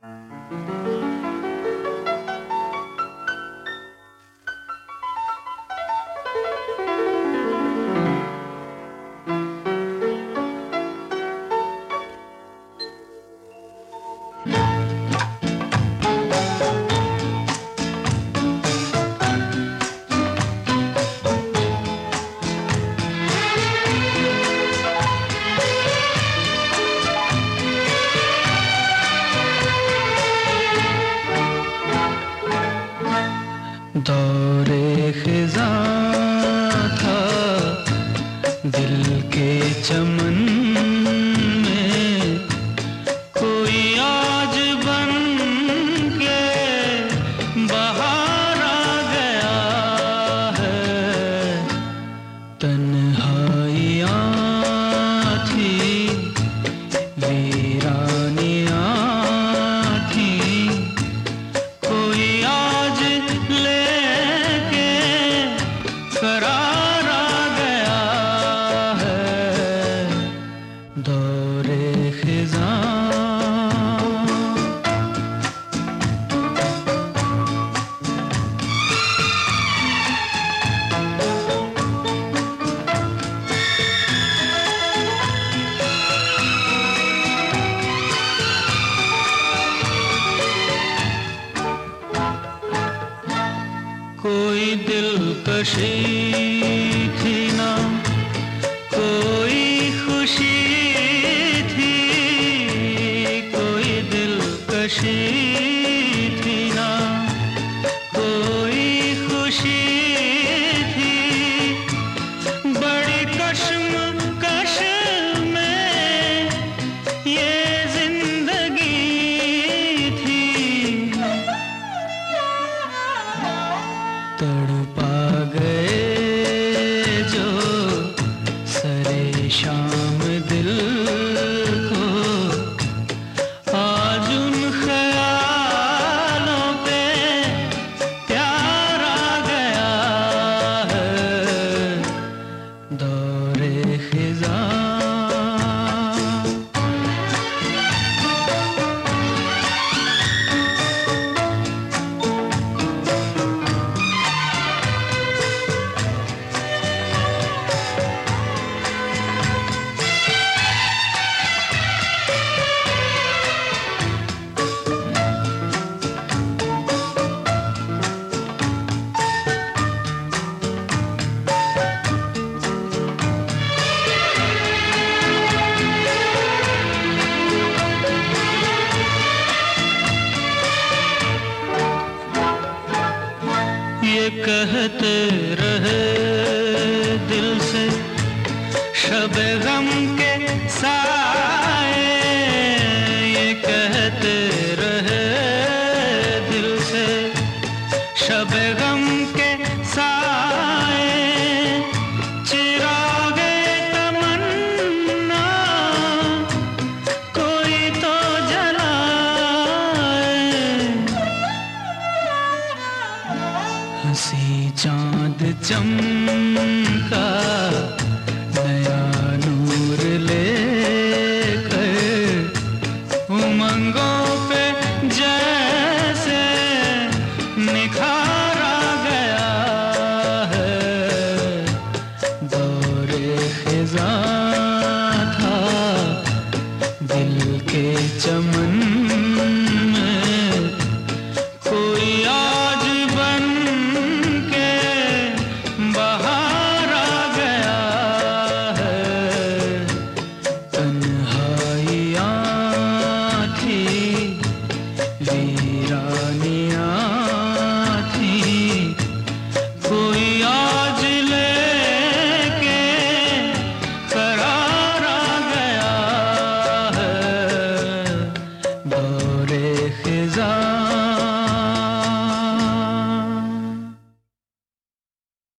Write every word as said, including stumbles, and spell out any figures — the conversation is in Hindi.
दौरे खिज़ां था दिल के चमन में, कोई आज बन के बाहर आ गया है। तन्हाइयाँ थी, वीरानियाँ थी, कोई आज लेके करार आ गया है। दौरे खिज़ां कोई दिलकशी थी ना, कोई खुशी थी, कोई दिलकशी थी ना, कोई खुशी थी, बड़ी कश्मकश में ये जिंदगी थी। तड़पा गए जो सरे शाम दिल को, आज उन ख्यालों पे प्यार आ गया है। दौरे खिज़ां ये कहते रहे दिल से शब-ए गम के साए, ये कहते रहे दिल से शब-ए गम के साए, चिरागे तमन्ना कोई तो जलाए। हंसी चाँद चमका नया नूर लेकर, उमंगों पे जैसे निखार आ गया है। दौरे खिज़ां था दिल के चमन